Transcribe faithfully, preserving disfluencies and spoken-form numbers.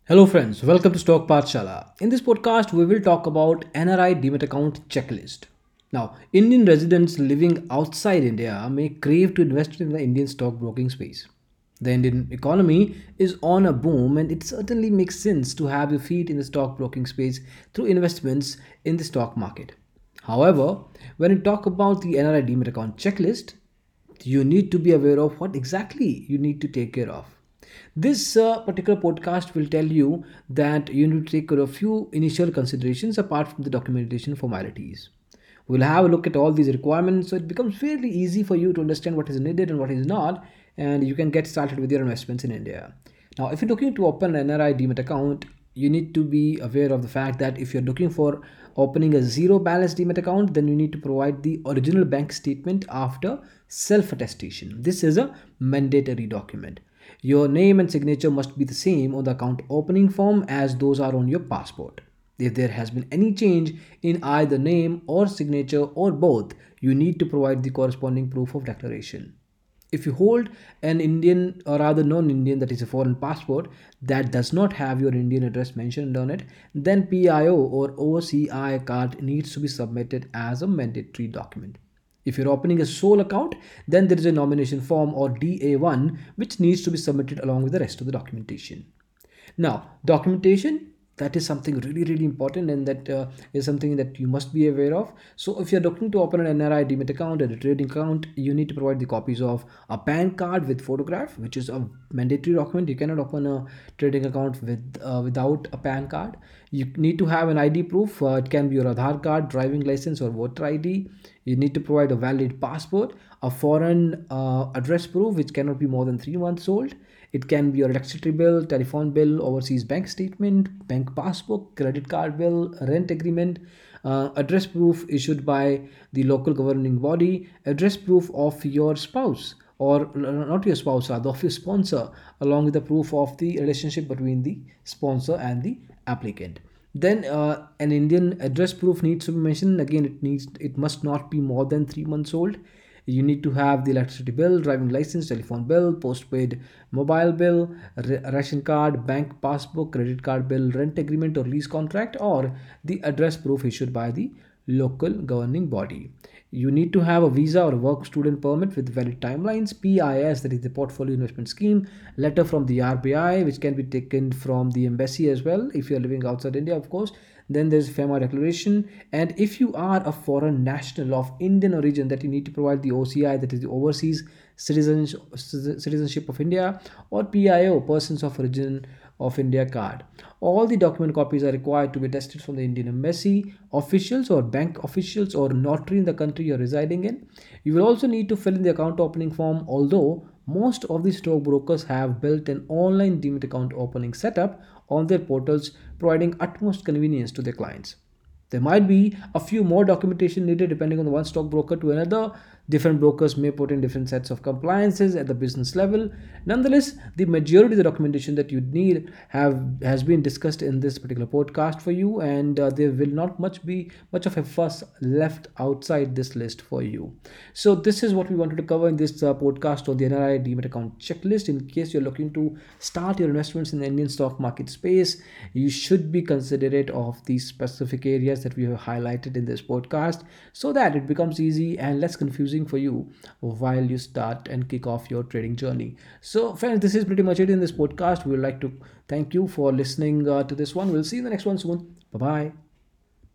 Hello friends, welcome to Stock Pathshala. In this podcast, we will talk about N R I Demat account checklist. Now, Indian residents living outside India may crave to invest in the Indian stock broking space. The Indian economy is on a boom and it certainly makes sense to have your feet in the stock broking space through investments in the stock market. However, when you talk about the N R I Demat account checklist, you need to be aware of what exactly you need to take care of. This uh, particular podcast will tell you that you need to take care of a few initial considerations apart from the documentation formalities. We'll have a look at all these requirements so it becomes fairly easy for you to understand what is needed and what is not, and you can get started with your investments in India. Now, if you're looking to open an N R I Demat account, you need to be aware of the fact that if you're looking for opening a zero balance Demat account, then you need to provide the original bank statement after self attestation. This is a mandatory document. Your name and signature must be the same on the account opening form as those are on your passport. If there has been any change in either name or signature or both, you need to provide the corresponding proof of declaration. If you hold an Indian or rather non-Indian, that is a foreign passport that does not have your Indian address mentioned on it, then P I O or O C I card needs to be submitted as a mandatory document. If you're opening a sole account, then there is a nomination form or D A one which needs to be submitted along with the rest of the documentation. Now, documentation, that is something really really important, and that uh, is something that you must be aware of. So if you're looking to open an N R I Demat account and a trading account, you need to provide the copies of a PAN card with photograph, which is a mandatory document. You cannot open a trading account with uh, without a PAN card. You need to have an I D proof. Uh, it can be your Aadhaar card, driving license, or voter I D. You need to provide a valid passport, a foreign uh, address proof which cannot be more than three months old. It can be your electricity bill, telephone bill, overseas bank statement, bank passbook, credit card bill, rent agreement, uh, address proof issued by the local governing body, address proof of your spouse or not your spouse, rather of your sponsor, along with the proof of the relationship between the sponsor and the applicant. Then uh, an Indian address proof needs to be mentioned. Again, it needs it must not be more than three months old. You need to have the electricity bill, driving license, telephone bill, postpaid mobile bill, ration card, bank passbook, credit card bill, rent agreement or lease contract, or the address proof issued by the local governing body. You need to have a visa or a work student permit with valid timelines, P I S, that is the Portfolio Investment Scheme, letter from the R B I, which can be taken from the embassy as well if you are living outside India, of course. Then there's FEMA declaration, and if you are a foreign national of Indian origin, that you need to provide the O C I, that is the Overseas Citizenship, Citizenship of India, or P I O, Persons of Origin of India card. All the document copies are required to be attested from the Indian embassy officials or bank officials or notary in the country you're residing in. You will also need to fill in the account opening form, although most of the stockbrokers have built an online demat account opening setup on their portals, providing utmost convenience to their clients. There might be a few more documentation needed depending on one stockbroker to another. Different brokers may put in different sets of compliances at the business level. Nonetheless, the majority of the documentation that you need have has been discussed in this particular podcast for you, and uh, there will not much be much of a fuss left outside this list for you. So this is what we wanted to cover in this uh, podcast on the N R I Demat account checklist. In case you're looking to start your investments in the Indian stock market space, you should be considerate of these specific areas that we have highlighted in this podcast so that it becomes easy and less confusing for you while you start and kick off your trading journey. So friends, this is pretty much it in this podcast. We would like to thank you for listening uh, to this one. We'll see you in the next one soon. Bye bye.